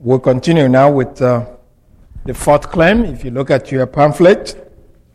We'll continue now with the fourth claim. If you look at your pamphlet,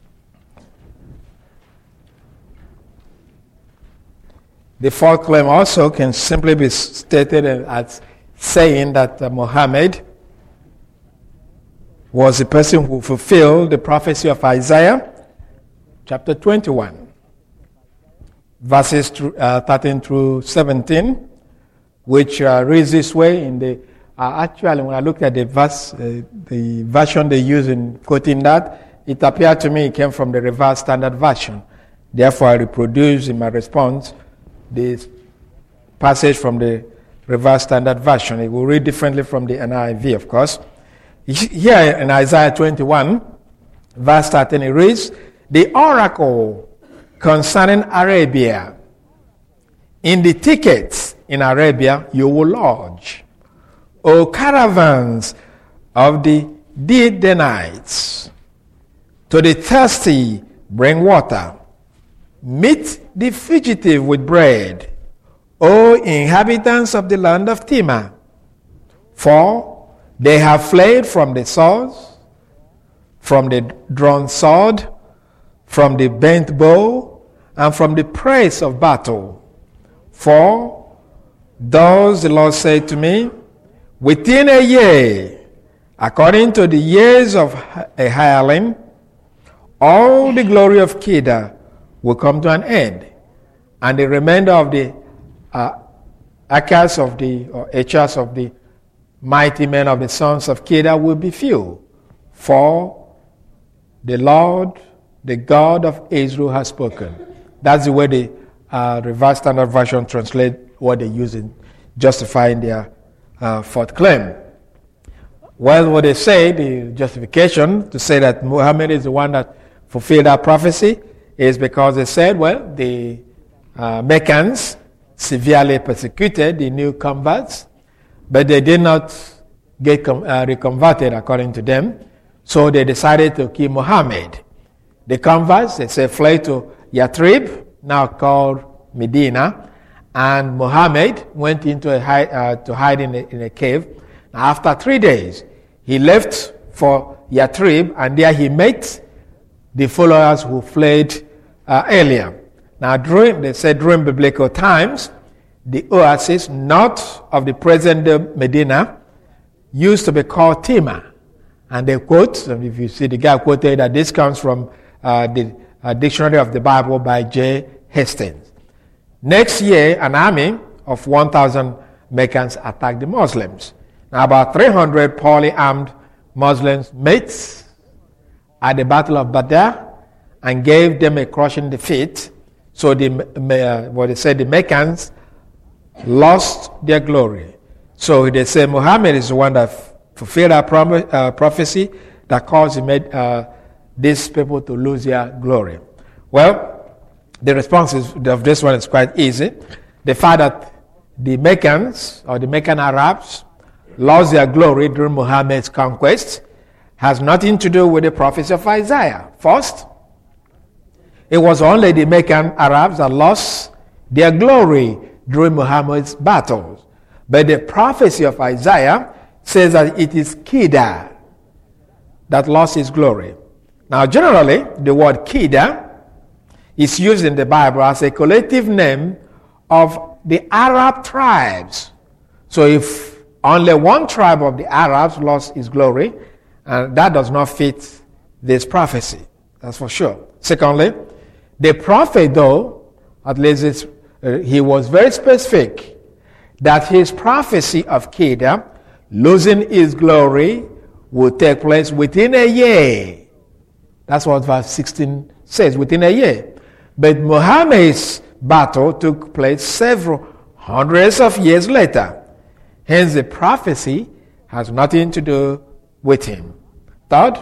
the fourth claim also can simply be stated as saying that Muhammad was the person who fulfilled the prophecy of Isaiah, chapter 21, verses 13 through 17, which reads this way in the actually, when I looked at the verse, the version they use in quoting that, it appeared to me it came from the Revised Standard Version. Therefore, I reproduced in my response this passage from the Revised Standard Version. It will read differently from the NIV, of course. Here in Isaiah 21, verse 13, it reads, "The oracle concerning Arabia. In the thickets in Arabia you will lodge. O caravans of the Dedanites, to the thirsty bring water. Meet the fugitive with bread, O inhabitants of the land of Tema. For they have fled from the swords, from the drawn sword, from the bent bow, and from the press of battle. For thus the Lord said to me, within a year, according to the years of a hireling, all the glory of Kedar will come to an end, and the remainder of the achas of the mighty men of the sons of Kedar will be few. For the Lord, the God of Israel, has spoken." That's the way the Revised Standard Version translate what they use in justifying their fourth claim. Well, what they say, the justification to say that Muhammad is the one that fulfilled that prophecy is because they said, well, the Meccans severely persecuted the new converts, but they did not get reconverted according to them, so they decided to kill Muhammad. The converts, they say, fled to Yathrib, now called Medina, and Muhammad went into to hide in a cave. After 3 days, he left for Yathrib, and there he met the followers who fled earlier. Now, during biblical times, the oasis north of the present Medina used to be called Tema. And they quote, if you see the guy quoted, that this comes from the Dictionary of the Bible by J. Hastings. Next year, an army of 1,000 Meccans attacked the Muslims. Now, about 300 poorly armed Muslims met at the Battle of Badr and gave them a crushing defeat. So the Meccans lost their glory. So they say Muhammad is the one that fulfilled our prophecy that caused these people to lose their glory. Well, the response of this one is quite easy. The fact that the Meccans or the Meccan Arabs lost their glory during Muhammad's conquest has nothing to do with the prophecy of Isaiah. First, it was only the Meccan Arabs that lost their glory during Muhammad's battles. But the prophecy of Isaiah says that it is Kedar that lost his glory. Now, generally, the word Kedar is used in the Bible as a collective name of the Arab tribes. So if only one tribe of the Arabs lost his glory, and that does not fit this prophecy. That's for sure. Secondly, the prophet, though, at least he was very specific that his prophecy of Kedar losing his glory would take place within a year. That's what verse 16 says, within a year. But Muhammad's battle took place several hundreds of years later. Hence, the prophecy has nothing to do with him. Third,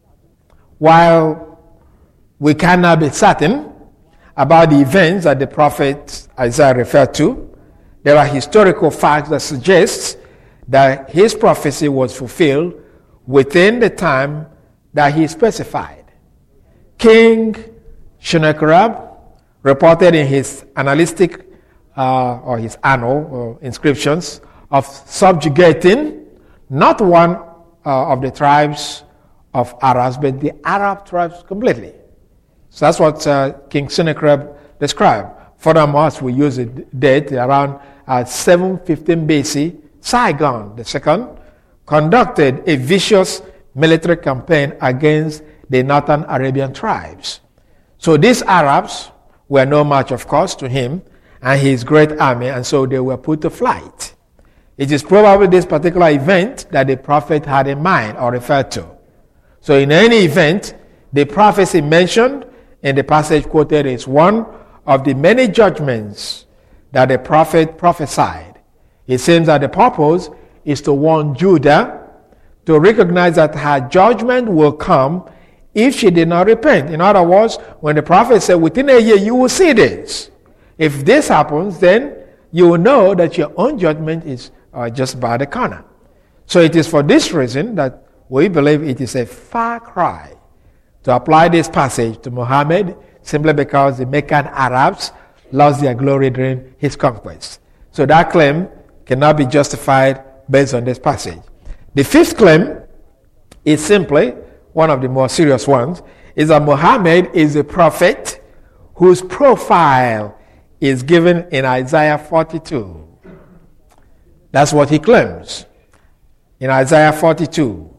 while we cannot be certain about the events that the prophet Isaiah referred to, there are historical facts that suggest that his prophecy was fulfilled within the time that he specified. King Sennacherib reported in his or his annal inscriptions of subjugating not one of the tribes of Arabs, but the Arab tribes completely. So that's what King Sennacherib described. Furthermore, we use a date around 715 BC, Sargon II conducted a vicious military campaign against the northern Arabian tribes. So these Arabs were no match, of course, to him and his great army, and so they were put to flight. It is probably this particular event that the prophet had in mind or referred to. So in any event, the prophecy mentioned in the passage quoted is one of the many judgments that the prophet prophesied. It seems that the purpose is to warn Judah to recognize that her judgment will come if she did not repent. In other words, when the prophet said, within a year you will see this. If this happens, then you will know that your own judgment is just by the corner. So it is for this reason that we believe it is a far cry to apply this passage to Muhammad simply because the Meccan Arabs lost their glory during his conquest. So that claim cannot be justified based on this passage. The fifth claim is simply one of the more serious ones, is that Muhammad is a prophet whose profile is given in Isaiah 42. That's what he claims in Isaiah 42.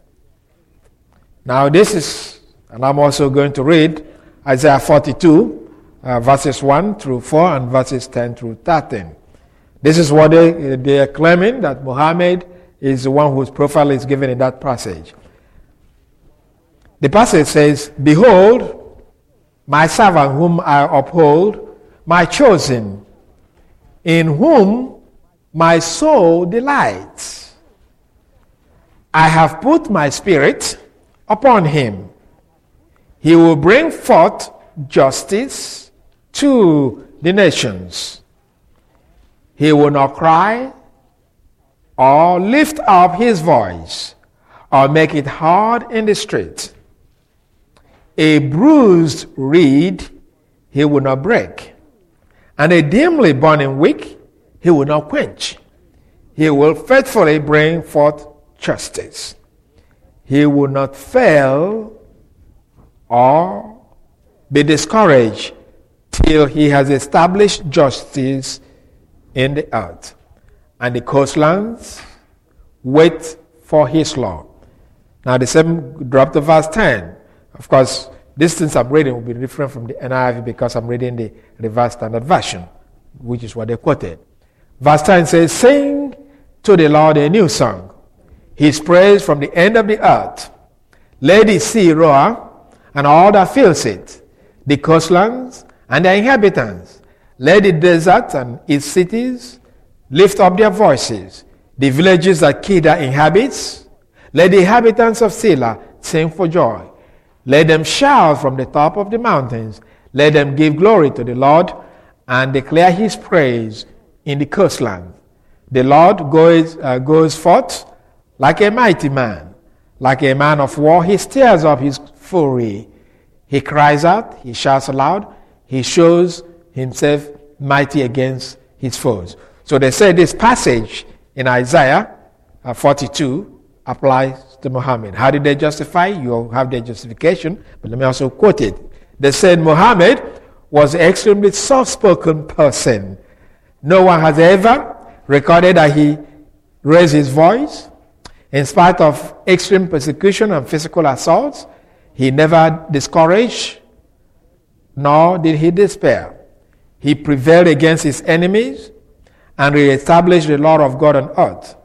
Now this is, and I'm also going to read Isaiah 42, verses 1 through 4 and verses 10 through 13. This is what they are claiming, that Muhammad is the one whose profile is given in that passage. The passage says, "Behold, my servant whom I uphold, my chosen, in whom my soul delights. I have put my spirit upon him. He will bring forth justice to the nations. He will not cry or lift up his voice or make it hard in the street. A bruised reed he will not break, and a dimly burning wick he will not quench. He will faithfully bring forth justice. He will not fail or be discouraged till he has established justice in the earth, and the coastlands wait for his law." Now the same drop to verse 10. Of course, these things I'm reading will be different from the NIV because I'm reading the Revised Standard Version, which is what they quoted. Verse 10 says, "Sing to the Lord a new song, his praise from the end of the earth. Let the sea roar, and all that fills it, the coastlands and their inhabitants. Let the desert and its cities lift up their voices, the villages that Kedar inhabits. Let the inhabitants of Selah sing for joy. Let them shout from the top of the mountains. Let them give glory to the Lord and declare his praise in the coastland. The Lord goes forth like a mighty man, like a man of war. He stirs up his fury. He cries out, he shouts aloud, he shows himself mighty against his foes." So they say this passage in Isaiah 42 applies to Muhammad. How did they justify? You have their justification, but let me also quote it. They said Muhammad was an extremely soft-spoken person. No one has ever recorded that he raised his voice. In spite of extreme persecution and physical assaults, he never discouraged, nor did he despair. He prevailed against his enemies and reestablished the law of God on earth.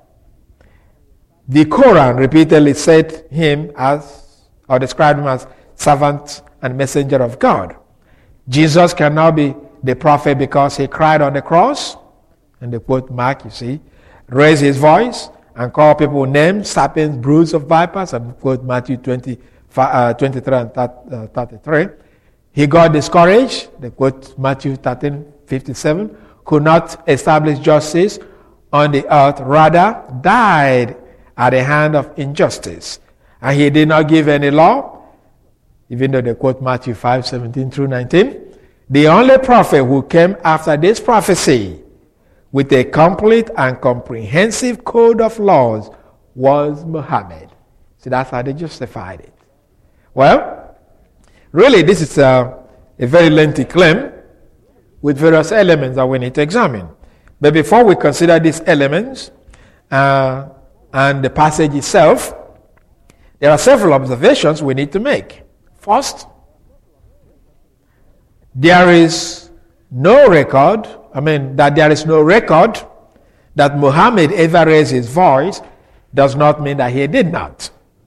The Quran repeatedly said him as, or described him as, servant and messenger of God. Jesus cannot be the prophet because he cried on the cross, and they quote Mark, you see, raised his voice and called people names, serpents, broods of vipers, and quote Matthew 23 and 33. He got discouraged, they quote Matthew 13:57, could not establish justice on the earth, rather died at the hand of injustice. And he did not give any law, even though they quote Matthew 5:17 through 19. The only prophet who came after this prophecy with a complete and comprehensive code of laws was Muhammad. See, that's how they justified it. Well, really, this is a very lengthy claim with various elements that we need to examine. But before we consider these elements and the passage itself, there are several observations we need to make. First, there is no record that Muhammad ever raised his voice does not mean that he did not.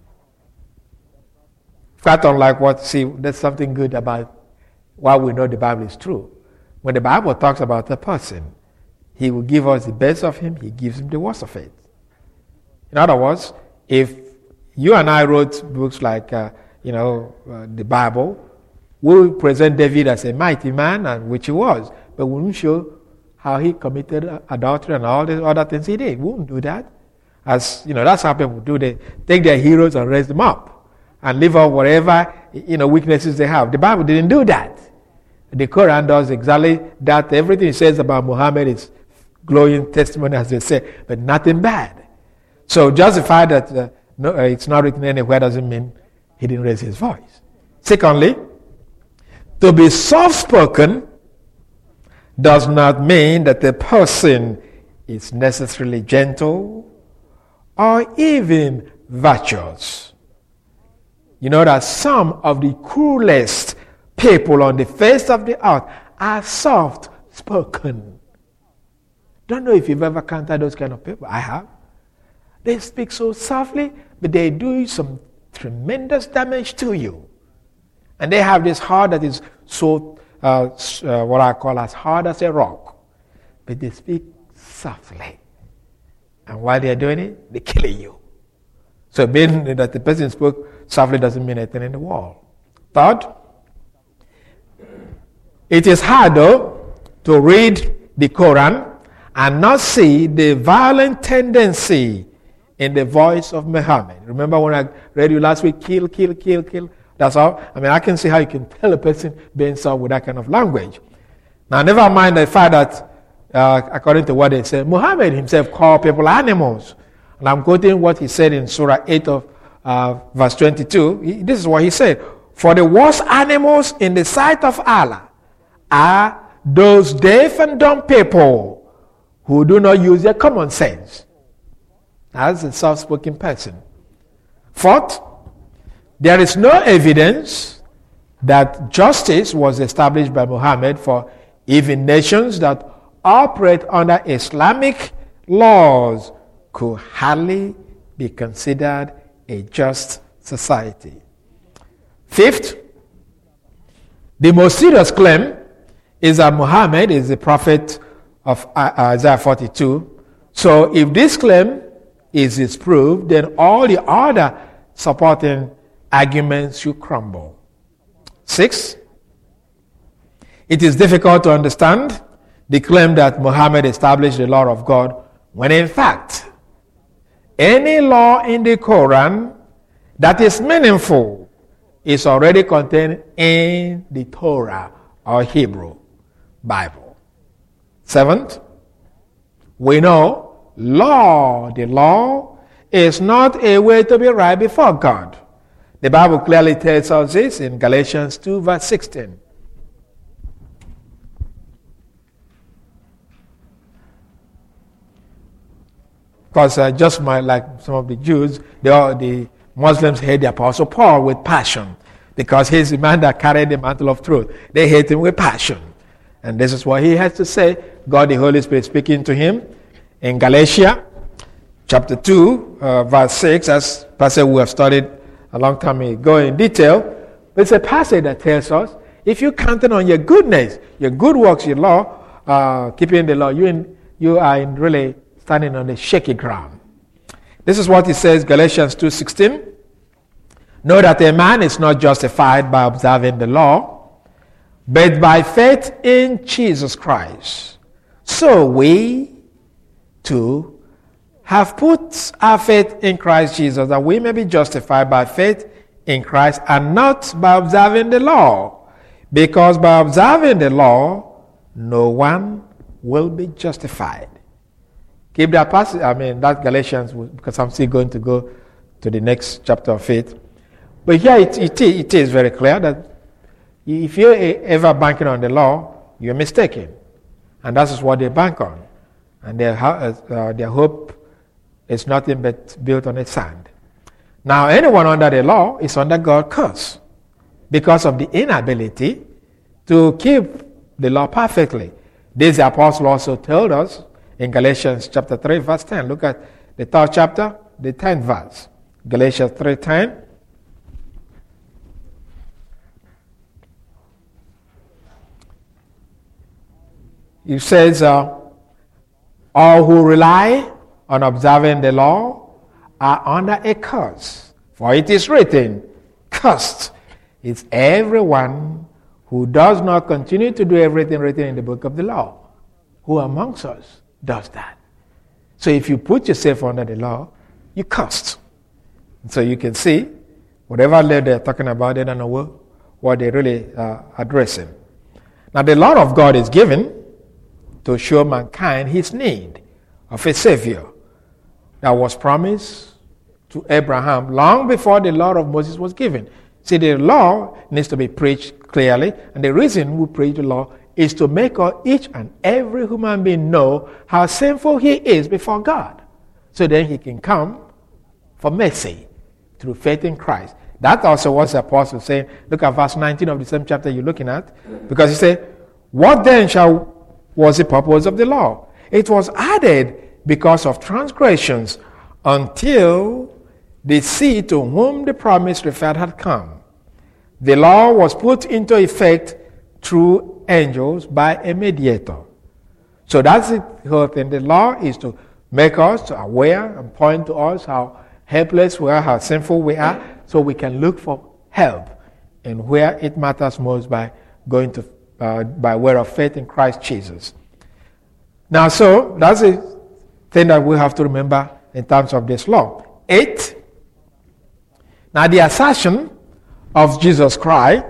Quite unlike there's something good about why we know the Bible is true. When the Bible talks about a person, he will give us the best of him, he gives him the worst of it. In other words, if you and I wrote books like, the Bible, we will present David as a mighty man, and which he was, but we won't show how he committed adultery and all the other things he did. We won't do that. That's how people do. They take their heroes and raise them up and leave out whatever, weaknesses they have. The Bible didn't do that. The Quran does exactly that. Everything it says about Muhammad is glowing testimony, as they say, but nothing bad. So justify that it's not written anywhere doesn't mean he didn't raise his voice. Secondly, to be soft-spoken does not mean that the person is necessarily gentle or even virtuous. You know that some of the cruelest people on the face of the earth are soft-spoken. Don't know if you've ever encountered those kind of people. I have. They speak so softly, but they do some tremendous damage to you. And they have this heart that is so, what I call as hard as a rock. But they speak softly. And while they are doing it, they're killing you. So being that the person spoke softly doesn't mean anything in the world. Third, it is hard, though, to read the Quran and not see the violent tendency in the voice of Muhammad. Remember when I read you last week, kill, kill, kill, kill? That's all. I can see how you can tell a person being soft with that kind of language. Now, never mind the fact that, according to what they say, Muhammad himself called people animals. And I'm quoting what he said in Surah 8 of verse 22. This is what he said. For the worst animals in the sight of Allah are those deaf and dumb people who do not use their common sense. That's a soft-spoken person. Fourth, there is no evidence that justice was established by Muhammad for even nations that operate under Islamic laws could hardly be considered a just society. Fifth, the most serious claim is that Muhammad is the prophet of Isaiah 42. So if this claim is disproved, then all the other supporting arguments should crumble. 6, it is difficult to understand the claim that Muhammad established the law of God when in fact any law in the Quran that is meaningful is already contained in the Torah or Hebrew Bible. 7th, we know the law is not a way to be right before God. The Bible clearly tells us this in Galatians 2 verse 16. Because like some of the Jews, the Muslims hate the Apostle Paul with passion because he's the man that carried the mantle of truth. They hate him with passion. And this is what he has to say. God the Holy Spirit speaking to him in Galatia chapter 2 verse 6, as passage we have studied a long time ago in detail. But it's a passage that tells us if you counted on your goodness, your good works, your law, keeping the law, you are really standing on the shaky ground. This is what it says, Galatians 2:16. Know that a man is not justified by observing the law, but by faith in Jesus Christ. So we too have put our faith in Christ Jesus, that we may be justified by faith in Christ and not by observing the law. Because by observing the law, no one will be justified. keep that passage, that Galatians, because I'm still going to go to the next chapter of faith. But here it is very clear that if you're ever banking on the law, you're mistaken. And that is what they bank on. And their hope is nothing but built on the sand. Now, anyone under the law is under God's curse because of the inability to keep the law perfectly. This the apostle also told us in Galatians chapter 3, verse 10. Look at the 3rd chapter, the 10th verse. Galatians 3:10. It says, all who rely on observing the law are under a curse. For it is written, cursed is everyone who does not continue to do everything written in the book of the law. Who amongst us does that? So if you put yourself under the law, you're cursed. So you can see, whatever law they're talking about, they don't know what they're really addressing. Now the law of God is given to show mankind his need of a Savior that was promised to Abraham long before the law of Moses was given. See, the law needs to be preached clearly, and the reason we preach the law is to make each and every human being know how sinful he is before God, so then he can come for mercy through faith in Christ. That also was the apostle saying. Look at verse 19 of the same chapter you're looking at, because he said, what then was the purpose of the law? It was added because of transgressions until the seed to whom the promise referred had come. The law was put into effect through angels by a mediator. So that's the whole thing. The law is to make us aware and point to us how helpless we are, how sinful we are, so we can look for help and where it matters most by going to by way of faith in Christ Jesus. Now, so that's the thing that we have to remember in terms of this law. 8. Now, the assertion of Jesus Christ,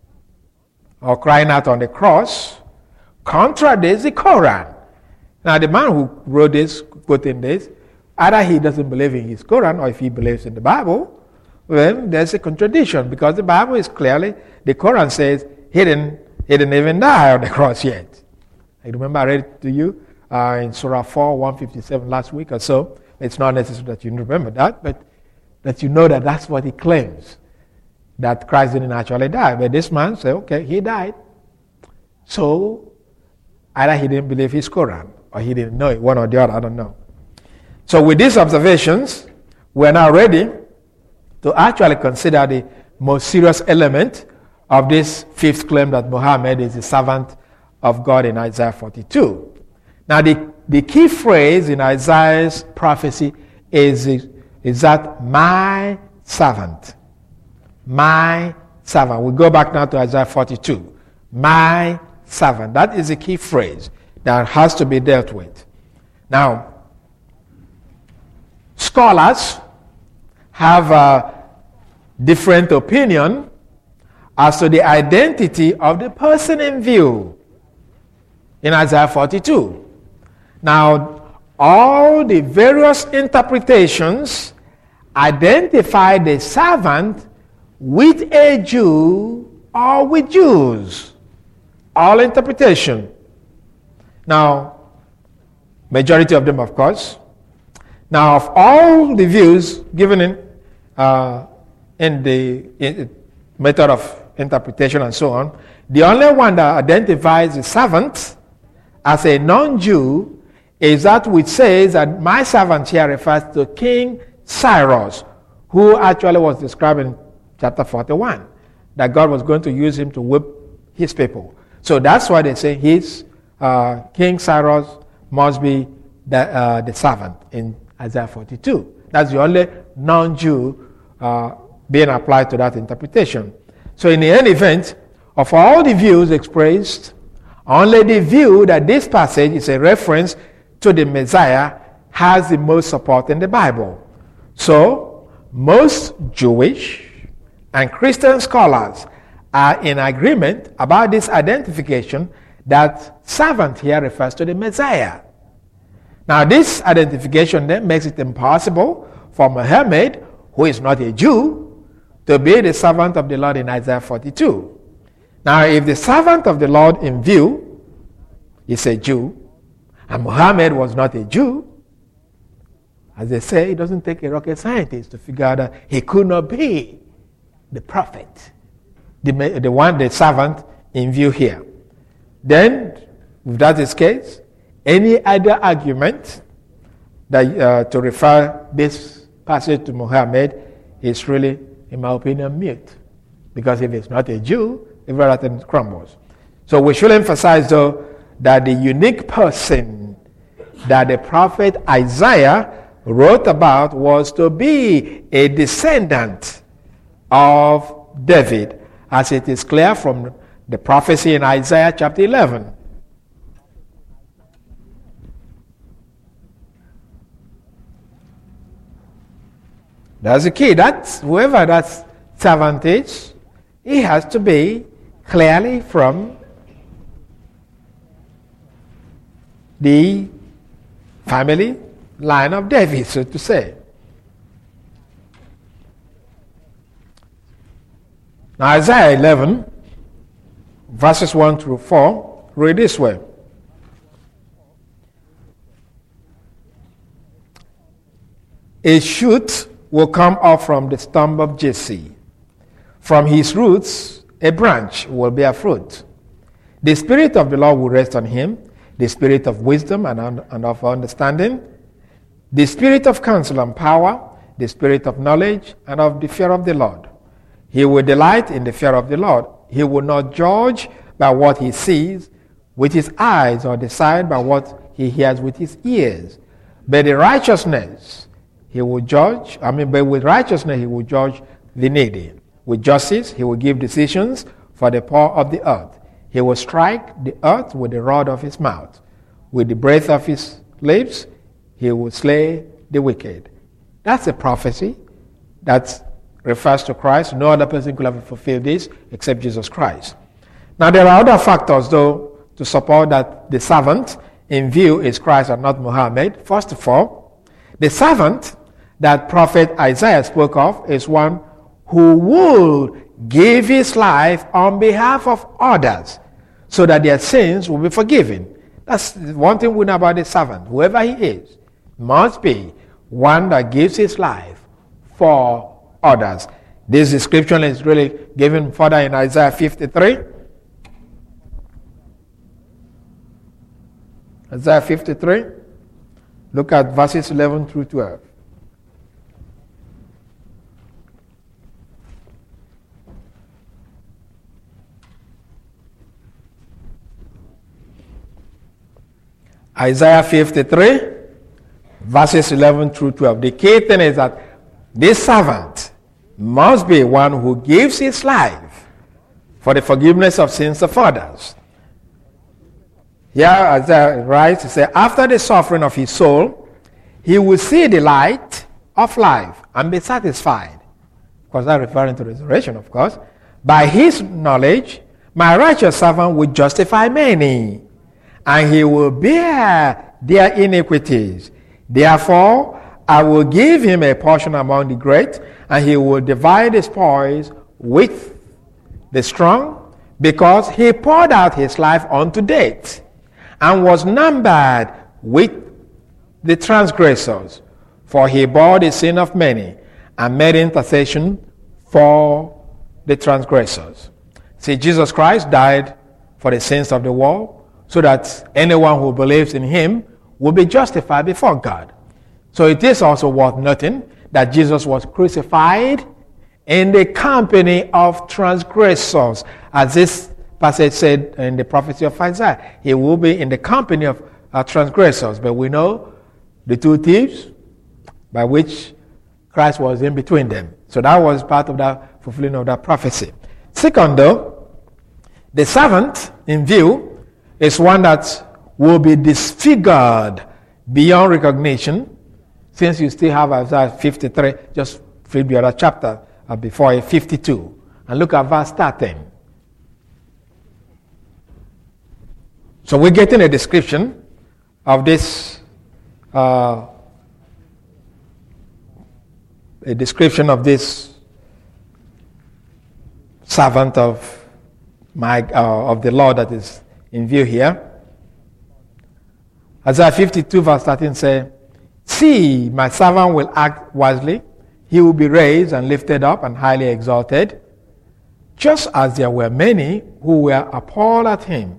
or crying out on the cross, contradicts the Quran. Now, the man who wrote this, quoting this, either he doesn't believe in his Quran, or if he believes in the Bible, well, there's a contradiction, because the Bible is clearly, the Quran says he didn't even die on the cross yet. I remember I read it to you in Surah 4, 157 last week or so. It's not necessary that you remember that, but that you know that that's what he claims, that Christ didn't actually die. But this man said, okay, he died. So either he didn't believe his Quran, or he didn't know it, one or the other, I don't know. So with these observations, we're now ready to actually consider the most serious element of this fifth claim that Muhammad is the servant of God in Isaiah 42. Now, the key phrase in Isaiah's prophecy is that my servant. My servant. We go back now to Isaiah 42. My servant. That is the key phrase that has to be dealt with. Now, scholars have a different opinion as to the identity of the person in view in Isaiah 42. Now, all the various interpretations identify the servant with a Jew or with Jews. All interpretation. Now, majority of them, of course. Now, of all the views given in the method of interpretation and so on, the only one that identifies the servant as a non-Jew is that which says that my servant here refers to King Cyrus, who actually was described in chapter 41, that God was going to use him to whip his people. So that's why they say King Cyrus must be the servant in Isaiah 42. That's the only non-Jew being applied to that interpretation. So in any event, of all the views expressed, only the view that this passage is a reference to the Messiah has the most support in the Bible. So, most Jewish and Christian scholars are in agreement about this identification that servant here refers to the Messiah. Now, this identification then makes it impossible for Muhammad, who is not a Jew, to be the servant of the Lord in Isaiah 42. Now, if the servant of the Lord in view is a Jew, and Muhammad was not a Jew, as they say, it doesn't take a rocket scientist to figure out that he could not be the prophet, the servant in view here. Then, if that is the case, any other argument that to refer this passage to Muhammad is really, in my opinion, mute. Because if it's not a Jew, everything crumbles. So we should emphasize, though, that the unique person that the prophet Isaiah wrote about was to be a descendant of David, as it is clear from the prophecy in Isaiah chapter 11. That's the key. That's whoever that servant is, he has to be clearly from the family line of David, so to say. Now, Isaiah 11, verses 1 through 4, read this way. A shoot will come up from the stump of Jesse. From his roots, a branch will bear fruit. The Spirit of the Lord will rest on him, the Spirit of wisdom and of understanding, the Spirit of counsel and power, the Spirit of knowledge and of the fear of the Lord. He will delight in the fear of the Lord. He will not judge by what he sees with his eyes or decide by what he hears with his ears. But with righteousness he will judge the needy. With justice he will give decisions for the poor of the earth. He will strike the earth with the rod of his mouth. With the breath of his lips he will slay the wicked. That's a prophecy that refers to Christ. No other person could have fulfilled this except Jesus Christ. Now there are other factors, though, to support that the servant in view is Christ and not Muhammad. First of all, the servant that prophet Isaiah spoke of is one who will give his life on behalf of others so that their sins will be forgiven. That's one thing we know about the servant. Whoever he is must be one that gives his life for others. This description is really given further in Isaiah 53. Isaiah 53. Look at verses 11 through 12. Isaiah 53, verses 11 through 12. The key thing is that this servant must be one who gives his life for the forgiveness of sins of others. Here Isaiah writes, he says, after the suffering of his soul, he will see the light of life and be satisfied. Of course, that's referring to resurrection, of course. By his knowledge, my righteous servant will justify many, and he will bear their iniquities. Therefore, I will give him a portion among the great, and he will divide the spoils with the strong, because he poured out his life unto death, and was numbered with the transgressors. For he bore the sin of many, and made intercession for the transgressors. See, Jesus Christ died for the sins of the world, so that anyone who believes in him will be justified before God. So it is also worth noting that Jesus was crucified in the company of transgressors. As this passage said in the prophecy of Isaiah, he will be in the company of transgressors. But we know the two thieves by which Christ was in between them. So that was part of the fulfilling of that prophecy. Second, though, the servant in view is one that will be disfigured beyond recognition. Since you still have Isaiah 53, just flip the other chapter before 52. And look at verse 13. So we're getting a description of this a description of this servant of the Lord that is in view here. Isaiah 52 verse 13 says, "See, my servant will act wisely. He will be raised and lifted up and highly exalted, just as there were many who were appalled at him.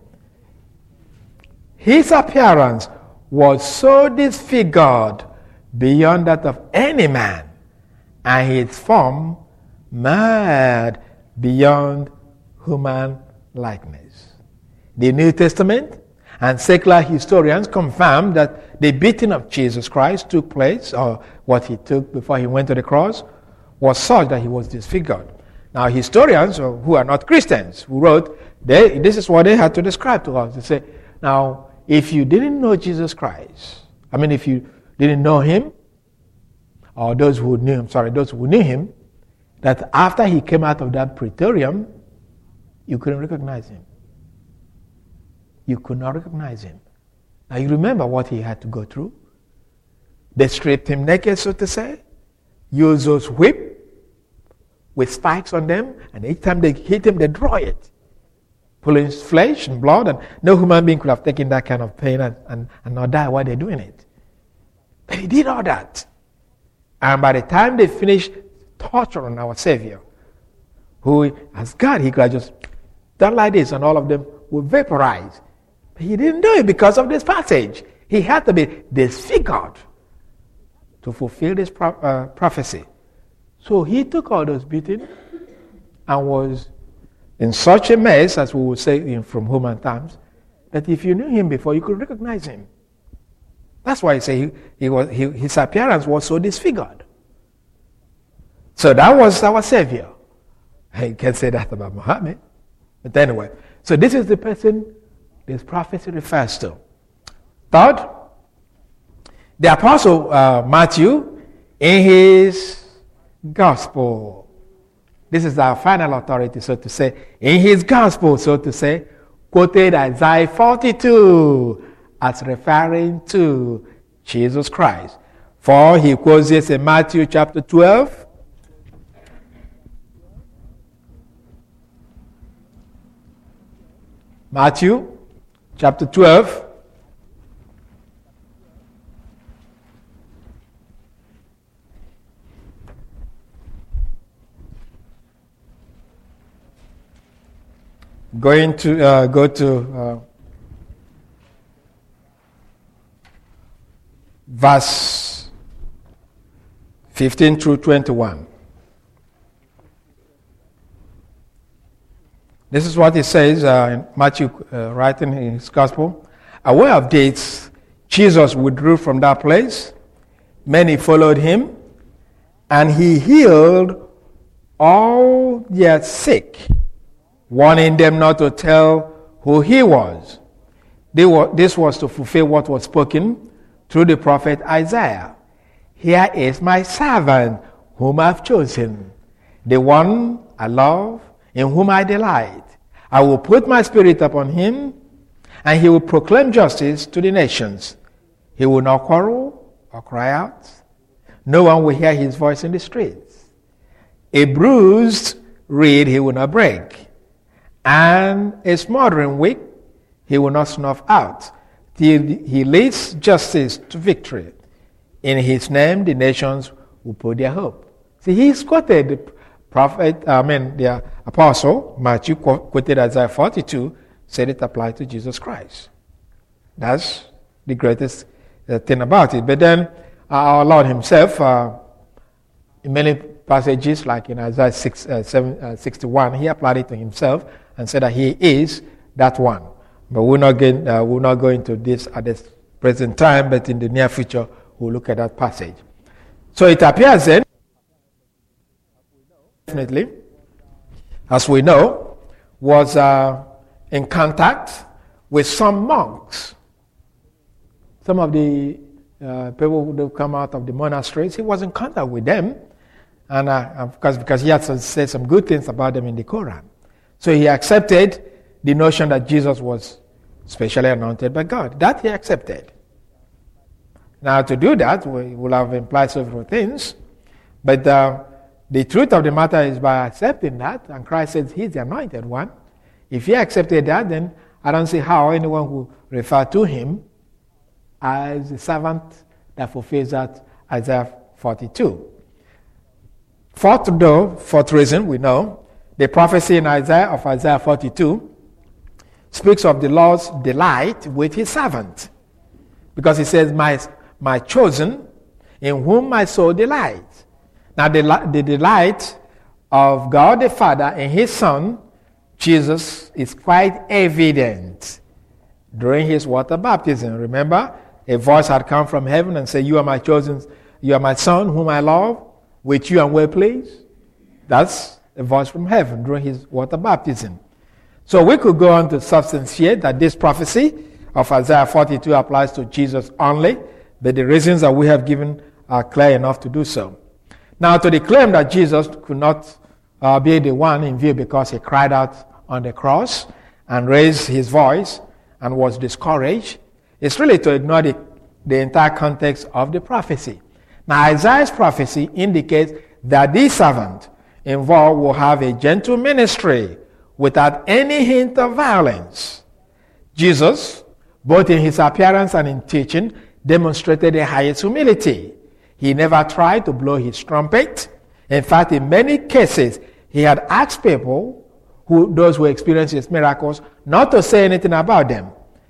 His appearance was so disfigured beyond that of any man, and his form marred beyond human likeness." The New Testament and secular historians confirm that the beating of Jesus Christ took place, or what he took before he went to the cross, was such that he was disfigured. Now, historians who are not Christians, who wrote, this is what they had to describe to us. They say, now, if you didn't know Jesus Christ, if you didn't know him, or those who knew him, that after he came out of that praetorium, you couldn't recognize him. You could not recognize him. Now you remember what he had to go through. They stripped him naked, so to say, used those whip with spikes on them, and each time they hit him, they draw it, pulling his flesh and blood, and no human being could have taken that kind of pain and not die while they're doing it. But he did all that. And by the time they finished torturing our Savior, who, as God, he could have just done like this, and all of them would vaporize. But he didn't do it because of this passage. He had to be disfigured to fulfill this prophecy. So he took all those beatings and was in such a mess, as we would say from human terms, that if you knew him before, you could recognize him. That's why I say his appearance was so disfigured. So that was our Savior. You can't say that about Muhammad. But anyway, so this is the person this prophecy refers to. Third, the Apostle Matthew, in his Gospel, this is our final authority, so to say, in his Gospel, so to say, quoted Isaiah 42 as referring to Jesus Christ. For he quotes this in Matthew chapter 12. Matthew chapter 12. Going to go to verse 15 through 21. This is what he says in Matthew, writing in his gospel. Aware of this, Jesus withdrew from that place. Many followed him, and he healed all their sick, warning them not to tell who he was. This was to fulfill what was spoken through the prophet Isaiah. Here is my servant whom I've chosen, the one I love, in whom I delight. I will put my spirit upon him, and he will proclaim justice to the nations. He will not quarrel or cry out. No one will hear his voice in the streets. A bruised reed he will not break, and a smoldering wick he will not snuff out, till he leads justice to victory. In his name the nations will put their hope. See, he's quoted the apostle Matthew quoted Isaiah 42, said it applied to Jesus Christ. That's the greatest thing about it. But then our Lord himself, in many passages, like in Isaiah 61, he applied it to himself and said that he is that one. But we're not going into this at this present time, but in the near future, we'll look at that passage. So it appears then, definitely, as we know, was in contact with some monks. Some of the people who have come out of the monasteries, he was in contact with them, and because he had said some good things about them in the Quran. So he accepted the notion that Jesus was specially anointed by God. That he accepted. Now, to do that, we will have implied several things. But the truth of the matter is by accepting that, and Christ says he's the anointed one. If he accepted that, then I don't see how anyone will refer to him as the servant that fulfills that Isaiah 42. Fourth reason, we know, the prophecy in Isaiah of Isaiah 42 speaks of the Lord's delight with his servant. Because he says, my chosen, in whom my soul delights. Now, the delight of God the Father in his Son, Jesus, is quite evident during his water baptism. Remember, a voice had come from heaven and said, you are my chosen, you are my Son, whom I love, with you I'm well pleased. That's a voice from heaven during his water baptism. So we could go on to substantiate that this prophecy of Isaiah 42 applies to Jesus only, but the reasons that we have given are clear enough to do so. Now, to the claim that Jesus could not be the one in view because he cried out on the cross and raised his voice and was discouraged, it's really to ignore the entire context of the prophecy. Now, Isaiah's prophecy indicates that this servant involved will have a gentle ministry without any hint of violence. Jesus, both in his appearance and in teaching, demonstrated the highest humility. He never tried to blow his trumpet. In fact, in many cases, he had asked people, those who experienced his miracles, not to say anything about them.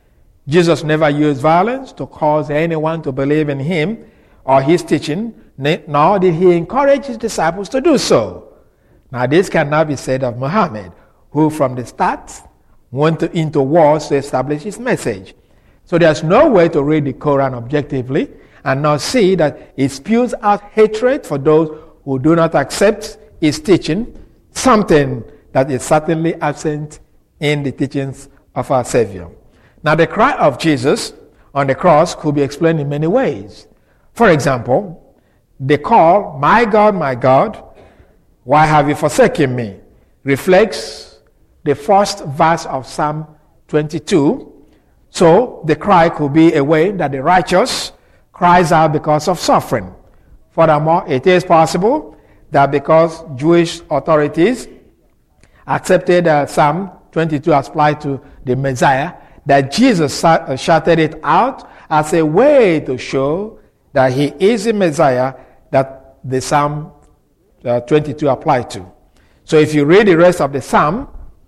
Jesus never used violence to cause anyone to believe in him or his teaching, nor did he encourage his disciples to do so. Now, this cannot be said of Muhammad, who from the start went into wars to establish his message. So there's no way to read the Quran objectively and not see that it spews out hatred for those who do not accept his teaching, something that is certainly absent in the teachings of our Savior. Now, the cry of Jesus on the cross could be explained in many ways. For example, the call, my God, why have you forsaken me?" reflects the first verse of Psalm 22. So the cry could be a way that the righteous cries out because of suffering. Furthermore, it is possible that because Jewish authorities accepted Psalm 22 as applied to the Messiah, that Jesus shouted it out as a way to show that he is the Messiah that the Psalm 22 applied to. So if you read the rest of the Psalm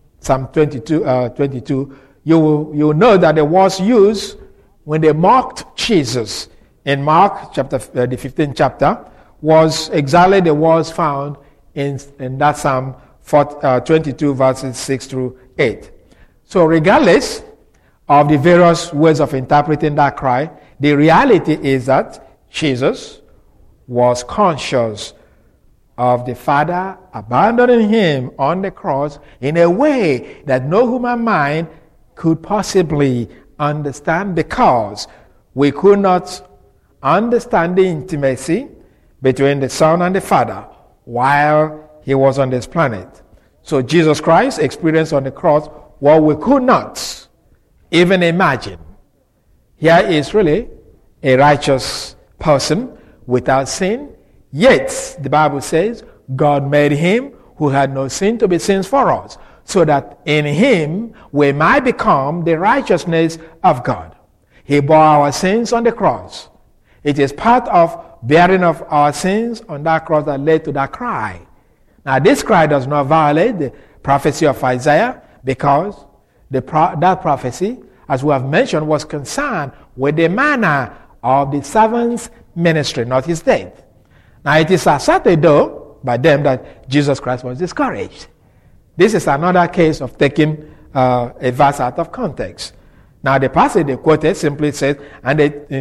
22, you will know that the words used when they mocked Jesus in Mark chapter the 15th chapter was exactly the words found in that Psalm 22 verses 6 through 8. So regardless of the various ways of interpreting that cry, the reality is that Jesus was conscious of the Father abandoning him on the cross in a way that no human mind could possibly understand, because we could not understand the intimacy between the Son and the Father while he was on this planet. So Jesus Christ experienced on the cross what we could not even imagine. Here is really a righteous person without sin, yet the Bible says God made him who had no sin to be sin for us, so that in him we might become the righteousness of God. He bore our sins on the cross. It is part of bearing of our sins on that cross that led to that cry. Now, this cry does not violate the prophecy of Isaiah, because that prophecy, as we have mentioned, was concerned with the manner of the servant's ministry, not his death. Now, it is asserted, though, by them that Jesus Christ was discouraged. This is another case of taking a verse out of context. Now, the passage they quoted simply says, and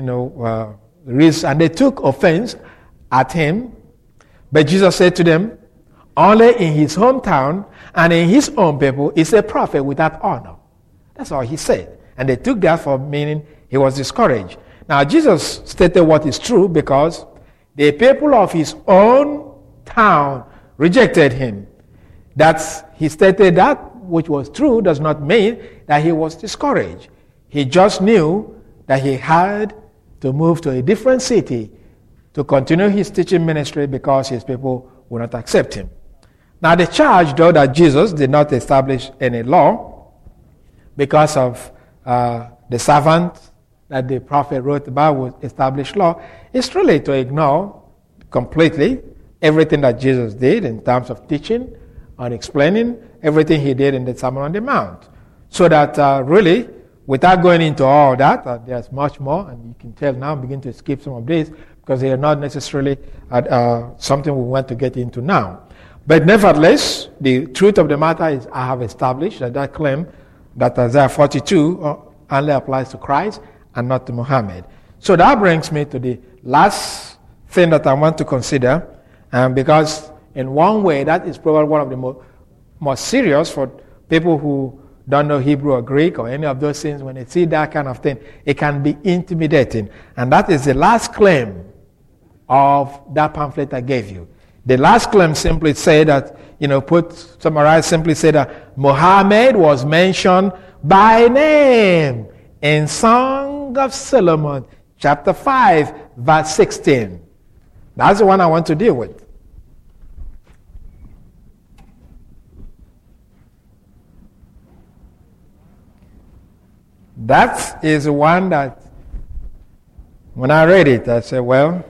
they took offense at him, but Jesus said to them, only in his hometown and in his own people is a prophet without honor. That's all he said. And they took that for meaning he was discouraged. Now, Jesus stated what is true because the people of his own town rejected him. That he stated that which was true does not mean that he was discouraged. He just knew that he had to move to a different city to continue his teaching ministry because his people would not accept him. Now the charge, though, that Jesus did not establish any law because of the servant that the prophet wrote about would establish law, is really to ignore completely everything that Jesus did in terms of teaching and explaining everything he did in the Sermon on the Mount. So that really, without going into all that, there's much more, and you can tell now, begin to skip some of these because they are not necessarily something we want to get into now. But nevertheless, the truth of the matter is I have established that claim that Isaiah 42 only applies to Christ and not to Muhammad. So that brings me to the last thing that I want to consider, because in one way that is probably one of the most serious for people who don't know Hebrew or Greek or any of those things. When they see that kind of thing, it can be intimidating. And that is the last claim of that pamphlet I gave you. The last claim simply said that, summarize, simply said that Muhammad was mentioned by name in Song of Solomon, chapter 5, verse 16. That's the one I want to deal with. That is the one that, when I read it, I said, well,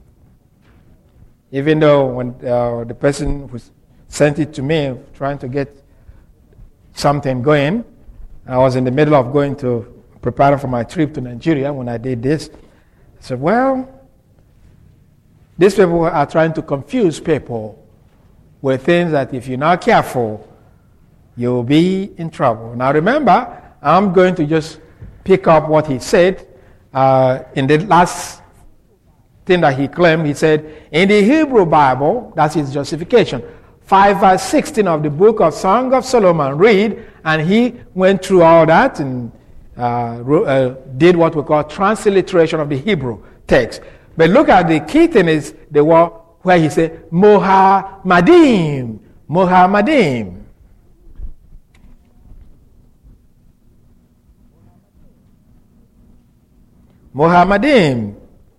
even though when the person who sent it to me, trying to get something going, I was in the middle of going to prepare for my trip to Nigeria when I did this. I said, well, these people are trying to confuse people with things that if you're not careful, you'll be in trouble. Now remember, I'm going to just pick up what he said in the last thing that he claimed. He said, in the Hebrew Bible, that's his justification, 5 verse 16 of the book of Song of Solomon, read, and he went through all that and did what we call transliteration of the Hebrew text. But look at the key thing is the word where he said, Mohammedim, Mohammedim. Mohammedim.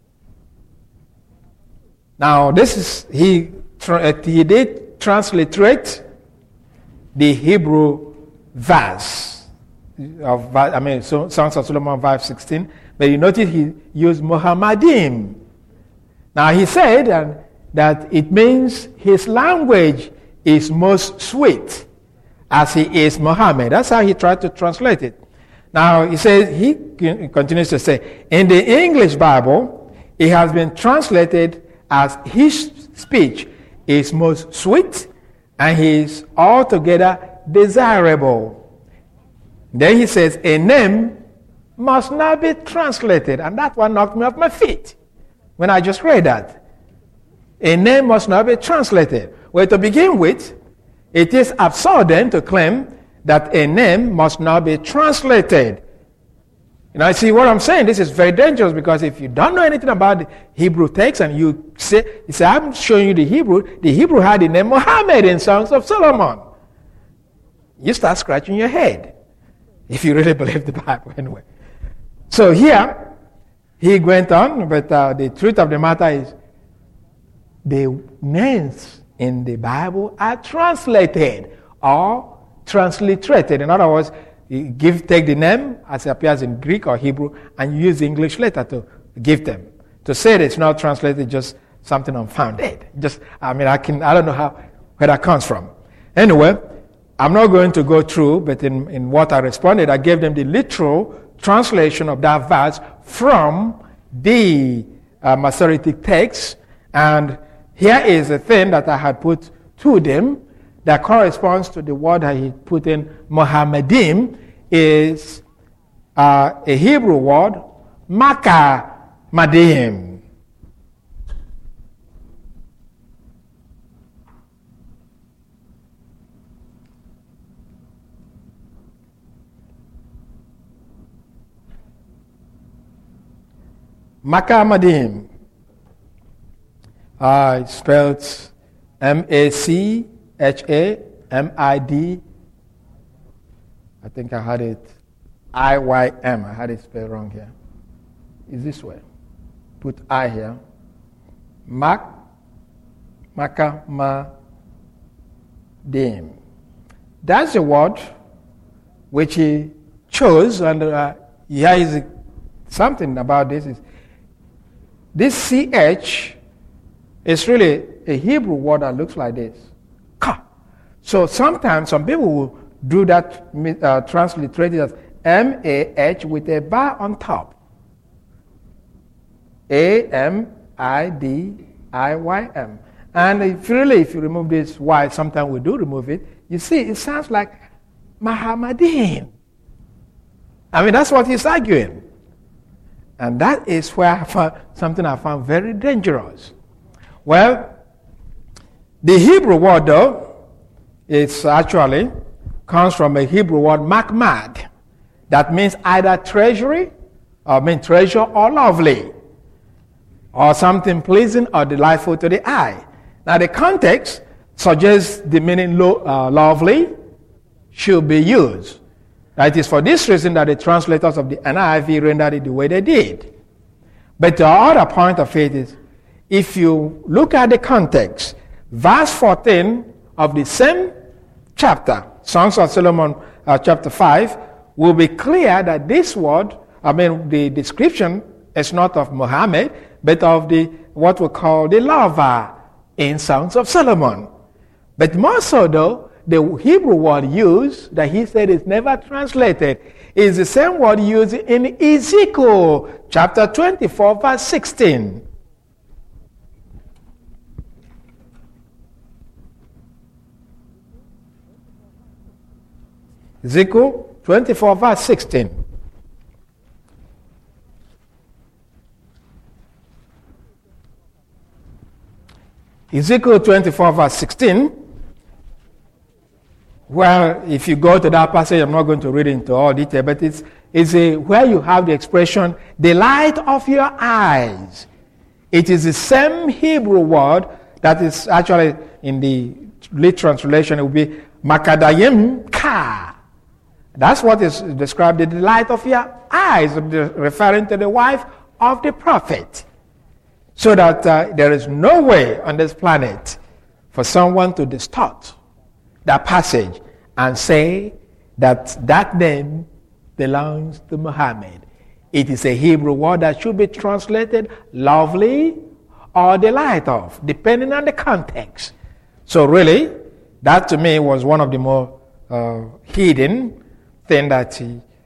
Now, this is, he did transliterate the Hebrew verse of, Songs of Solomon 5:16, but you notice he used Mohammedim. Now, he said that it means his language is most sweet as he is Muhammad. That's how he tried to translate it. Now, he says, he continues to say, in the English Bible, it has been translated as his speech is most sweet and he is altogether desirable. Then he says, a name must not be translated. And that one knocked me off my feet when I just read that. A name must not be translated. Well, to begin with, it is absurd then to claim that a name must not be translated. See what I'm saying? This is very dangerous because if you don't know anything about the Hebrew text and you say, I'm showing you the Hebrew had the name Muhammad in Songs of Solomon. You start scratching your head if you really believe the Bible anyway. So here, he went on, but the truth of the matter is the names in the Bible are translated or transliterated. In other words, you take the name as it appears in Greek or Hebrew and you use the English letter to give them. To say that it's not translated, just something unfounded. I don't know where that comes from. Anyway, I'm not going to go through, but in what I responded, I gave them the literal translation of that verse from the Masoretic text. And here is a thing that I had put to them that corresponds to the word that he put in Mohammedim is a Hebrew word, Makamadim. Makamadim. It's spelled Machamid. I think I had it Iym. I had it spelled wrong here. It's this way. put I here. Makamadim. That's the word which he chose, and here is something about this. This CH is really a Hebrew word that looks like this. Ka. So sometimes some people will do that, transliterate it as M-A-H with a bar on top. A-M-I-D-I-Y-M. And if you remove this Y, sometimes we do remove it, you see, it sounds like Muhammadin. I mean, that's what he's arguing. And that is where I found something I found very dangerous. Well, the Hebrew word, though, it's actually comes from a Hebrew word, makmad, that means either treasure or lovely, or something pleasing or delightful to the eye. Now, the context suggests the meaning lovely should be used. It is for this reason that the translators of the NIV rendered it the way they did. But the other point of it is, if you look at the context, verse 14 of the same chapter, Songs of Solomon, chapter 5, will be clear that this word, the description is not of Muhammad, but of what we call the lover in Songs of Solomon. But more so, though, the Hebrew word used, that he said is never translated, is the same word used in Ezekiel chapter 24, verse 16. Ezekiel 24, verse 16. Ezekiel 24, verse 16. Well, if you go to that passage, I'm not going to read into all detail, but it's where you have the expression, the light of your eyes. It is the same Hebrew word that is actually in the literal translation, it will be makadayim ka. That's what is described, the light of your eyes, referring to the wife of the prophet. So that there is no way on this planet for someone to distort that passage and say that that name belongs to Muhammad. It is a Hebrew word that should be translated lovely or the light of, depending on the context. So really, that to me was one of the more hidden thing that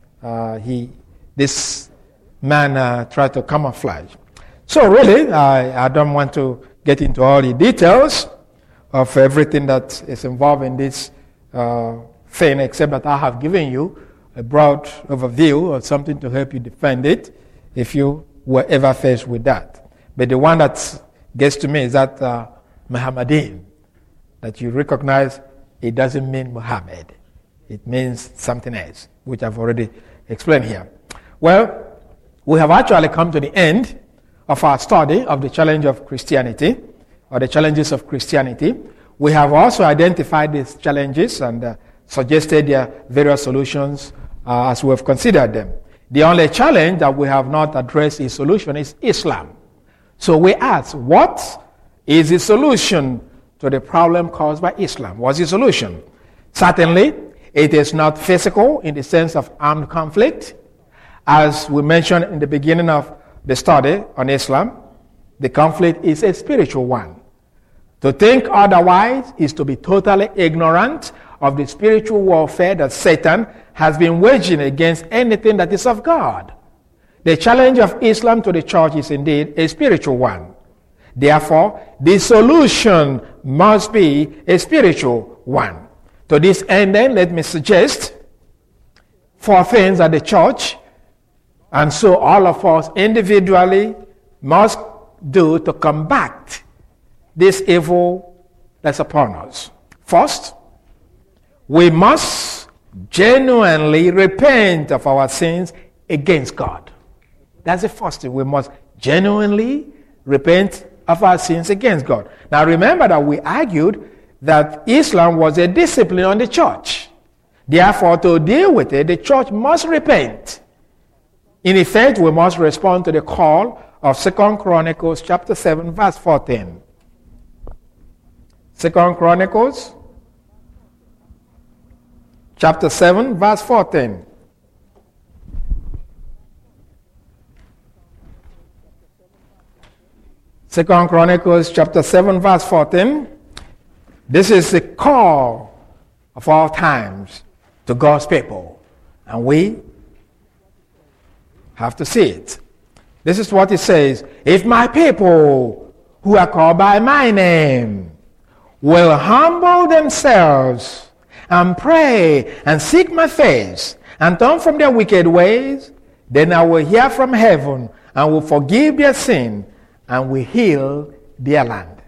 this man tried to camouflage. So really, I don't want to get into all the details of everything that is involved in this thing, except that I have given you a broad overview of something to help you defend it if you were ever faced with that. But the one that gets to me is that Muhammadin, that you recognize it doesn't mean Muhammad. It means something else, which I've already explained here. Well, we have actually come to the end of our study of the challenge of Christianity, or the challenges of Christianity. We have also identified these challenges and suggested their various solutions as we have considered them. The only challenge that we have not addressed a solution is Islam. So we ask, what is the solution to the problem caused by Islam? What's the solution? Certainly, it is not physical in the sense of armed conflict. As we mentioned in the beginning of the study on Islam, the conflict is a spiritual one. To think otherwise is to be totally ignorant of the spiritual warfare that Satan has been waging against anything that is of God. The challenge of Islam to the church is indeed a spiritual one. Therefore, the solution must be a spiritual one. To this end, then, let me suggest 4 things that the church, and so all of us individually, must do to combat this evil that's upon us. First, we must genuinely repent of our sins against God. That's the first thing. We must genuinely repent of our sins against God. Now remember that we argued that Islam was a discipline on the church. Therefore, to deal with it, the church must repent. In effect, we must respond to the call of 2 Chronicles chapter 7, verse 14. 2 Chronicles chapter 7, verse 14. Second Chronicles chapter 7, verse 14. This is the call of all times to God's people. And we have to see it. This is what it says. If my people who are called by my name will humble themselves and pray and seek my face and turn from their wicked ways, then I will hear from heaven and will forgive their sin and will heal their land.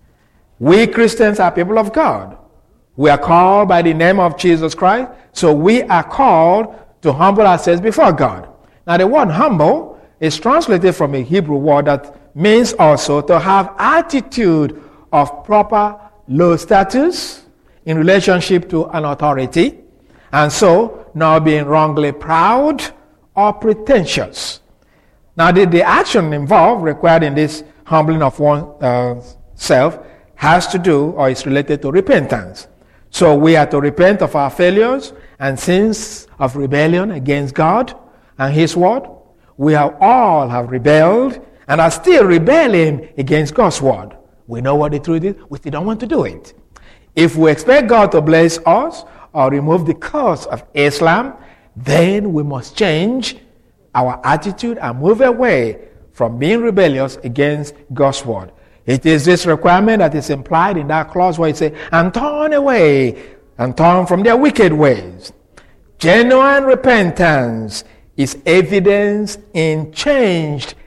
We Christians are people of God. We are called by the name of Jesus Christ, so we are called to humble ourselves before God. Now the word humble is translated from a Hebrew word that means also to have attitude of proper low status in relationship to an authority, and so not being wrongly proud or pretentious. Now, the action involved, required in this humbling of oneself, has to do or is related to repentance. So we are to repent of our failures and sins of rebellion against God and His word. We have all have rebelled and are still rebelling against God's word. We know what the truth is. We still don't want to do it. If we expect God to bless us or remove the curse of Islam, then we must change our attitude and move away from being rebellious against God's word. It is this requirement that is implied in that clause where it says, and turn away and turn from their wicked ways. Genuine repentance is evidence in changed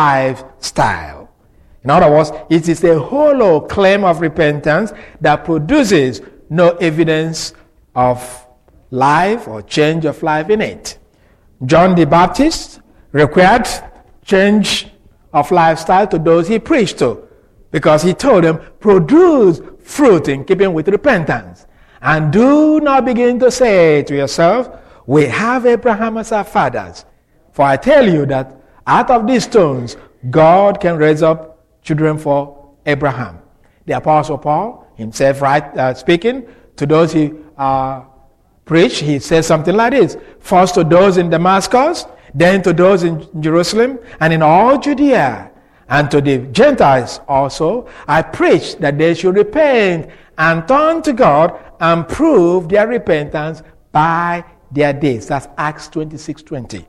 lifestyle. In other words, it is a hollow claim of repentance that produces no evidence of life or change of life in it. John the Baptist required change of lifestyle to those he preached to, because he told them, produce fruit in keeping with repentance. And do not begin to say to yourself, we have Abraham as our fathers. For I tell you that out of these stones, God can raise up children for Abraham. The Apostle Paul himself speaking to those he preached, he says something like this. First to those in Damascus, then to those in Jerusalem, and in all Judea, and to the Gentiles also, I preach that they should repent and turn to God and prove their repentance by their deeds. That's Acts 26:20.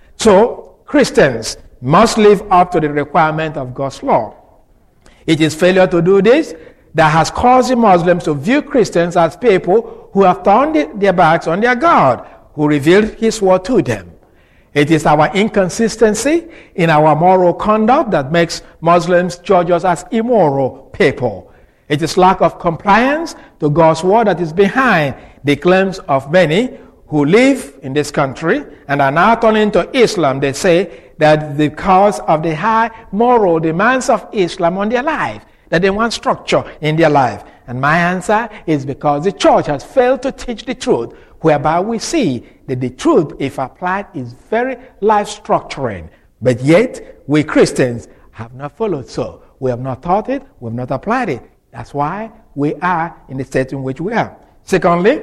So, Christians must live up to the requirement of God's law. It is failure to do this that has caused the Muslims to view Christians as people who have turned their backs on their God, who revealed His word to them. It is our inconsistency in our moral conduct that makes Muslims judge us as immoral people. It is lack of compliance to God's word that is behind the claims of many who live in this country and are now turning to Islam. They say that because of the high moral demands of Islam on their life, that they want structure in their life. And my answer is because the church has failed to teach the truth, whereby we see that the truth, if applied, is very life-structuring. But yet, we Christians have not followed so. We have not taught it, we have not applied it. That's why we are in the state in which we are. Secondly,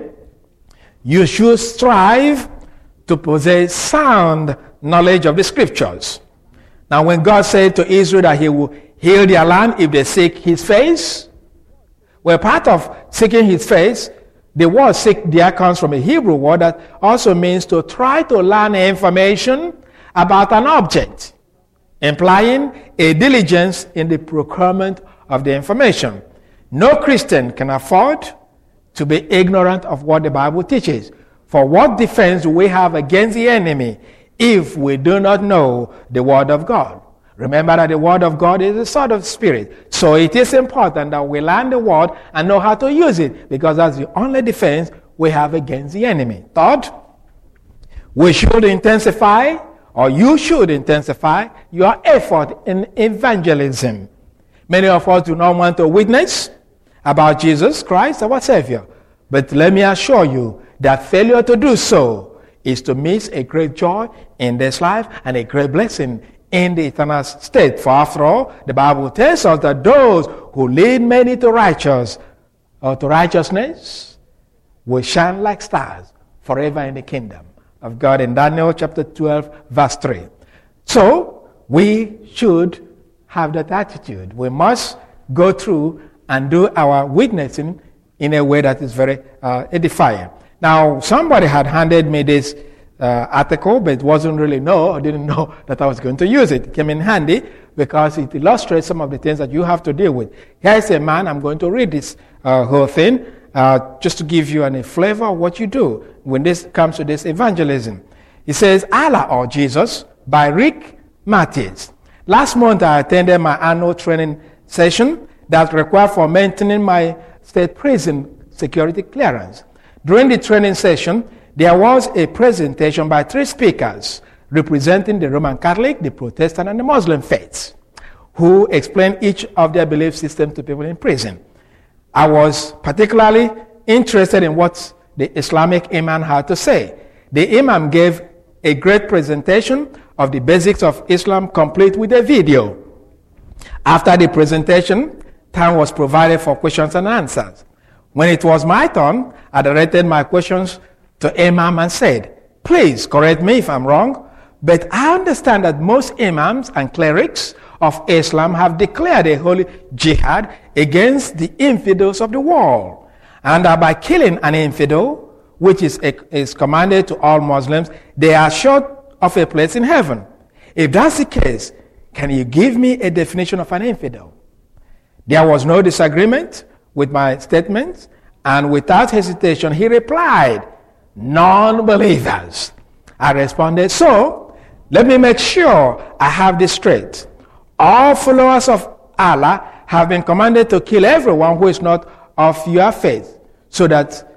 you should strive to possess sound knowledge of the Scriptures. Now, when God said to Israel that He will heal their land if they seek His face, well, part of seeking His face, the word seek there comes from a Hebrew word that also means to try to learn information about an object, implying a diligence in the procurement of the information. No Christian can afford to be ignorant of what the Bible teaches. For what defense do we have against the enemy if we do not know the Word of God? Remember that the Word of God is the sword of the Spirit. So it is important that we learn the Word and know how to use it, because that's the only defense we have against the enemy. Third, we should intensify, or you should intensify, your effort in evangelism. Many of us do not want to witness about Jesus Christ, our Savior. But let me assure you that failure to do so is to miss a great joy in this life and a great blessing in the eternal state. For after all, the Bible tells us that those who lead many to righteousness will shine like stars forever in the kingdom of God, in Daniel chapter 12, verse 3. So, we should have that attitude. We must go through and do our witnessing in a way that is very edifying. Now, somebody had handed me this article, but it wasn't really I didn't know that I was going to use it. It came in handy because it illustrates some of the things that you have to deal with. Here's a man. I'm going to read this whole thing just to give you a flavor of what you do when this comes to this evangelism. It says, Allah or Jesus by Rick Matthews. Last month, I attended my annual training session that required for maintaining my state prison security clearance. During the training session, there was a presentation by 3 speakers representing the Roman Catholic, the Protestant, and the Muslim faiths, who explained each of their belief systems to people in prison. I was particularly interested in what the Islamic Imam had to say. The Imam gave a great presentation of the basics of Islam, complete with a video. After the presentation, time was provided for questions and answers. When it was my turn, I directed my questions to Imam and said, please correct me if I'm wrong, but I understand that most imams and clerics of Islam have declared a holy jihad against the infidels of the world, and that by killing an infidel, which is commanded to all Muslims, they are short of a place in heaven. If that's the case, can you give me a definition of an infidel? There was no disagreement with my statements, and without hesitation, he replied, non-believers. I responded, so let me make sure I have this straight. All followers of Allah have been commanded to kill everyone who is not of your faith, so that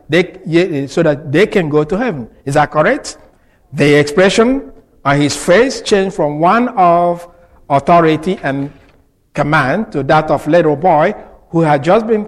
they can go to heaven. Is that correct? The expression on his face changed from one of authority and command to that of little boy who had just been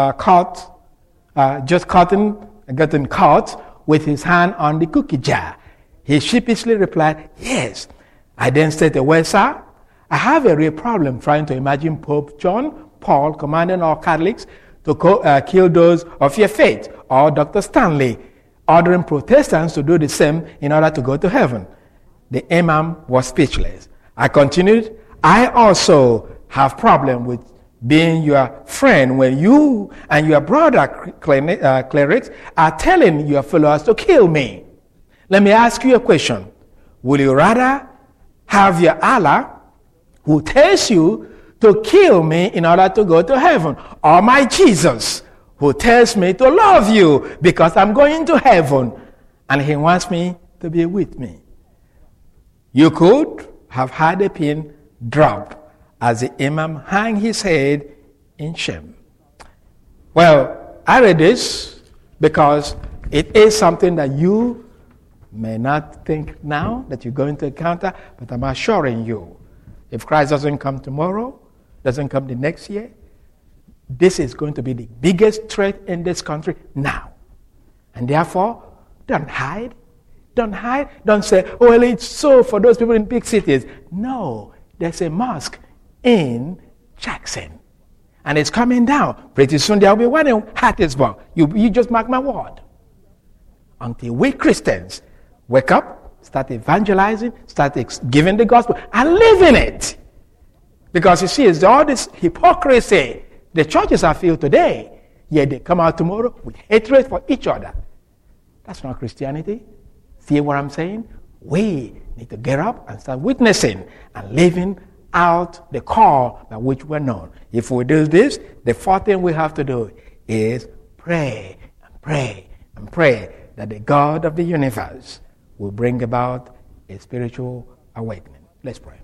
gotten caught with his hand on the cookie jar. He sheepishly replied, yes. I then said, well, sir, I have a real problem trying to imagine Pope John Paul commanding all Catholics to kill those of your faith, or Dr. Stanley ordering Protestants to do the same in order to go to heaven. The Imam was speechless. I continued, I also have problem with being your friend when you and your brother clerics are telling your followers to kill me. Let me ask you a question. Will you rather have your Allah who tells you to kill me in order to go to heaven, or my Jesus who tells me to love you because I'm going to heaven and he wants me to be with me? You could have had a pin dropped as the Imam hung his head in shame. Well, I read this because it is something that you may not think now that you're going to encounter, but I'm assuring you, if Christ doesn't come tomorrow, doesn't come the next year, this is going to be the biggest threat in this country now. And therefore, don't hide. Don't hide. Don't say, oh, well, it's so for those people in big cities. No, there's a mosque in Jackson. And it's coming down. Pretty soon there will be one in Hattiesburg. You just mark my word. Until we Christians wake up, start evangelizing, start giving the gospel, and live in it. Because you see, it's all this hypocrisy. The churches are filled today, yet they come out tomorrow with hatred for each other. That's not Christianity. See what I'm saying? We need to get up and start witnessing and living out the call by which we're known. If we do this, the fourth thing we have to do is pray and pray and pray that the God of the universe will bring about a spiritual awakening. Let's pray.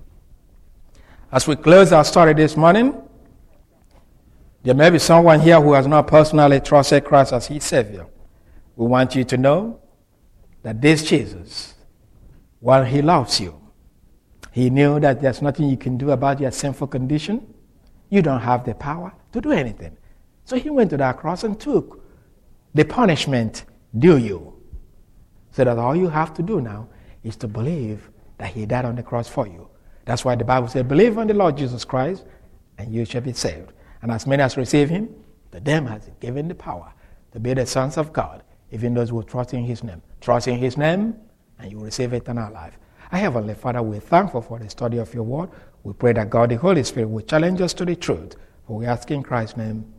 As we close our story this morning, there may be someone here who has not personally trusted Christ as his Savior. We want you to know that this Jesus, while he loves you, he knew that there's nothing you can do about your sinful condition. You don't have the power to do anything. So he went to that cross and took the punishment due you. So that all you have to do now is to believe that he died on the cross for you. That's why the Bible says, believe on the Lord Jesus Christ, and you shall be saved. And as many as receive him, to them has he given the power to be the sons of God, even those who trust in his name. Trust in his name, and you will receive eternal life. Our Heavenly Father, we're thankful for the study of your word. We pray that God, the Holy Spirit, will challenge us to the truth. For we ask in Christ's name.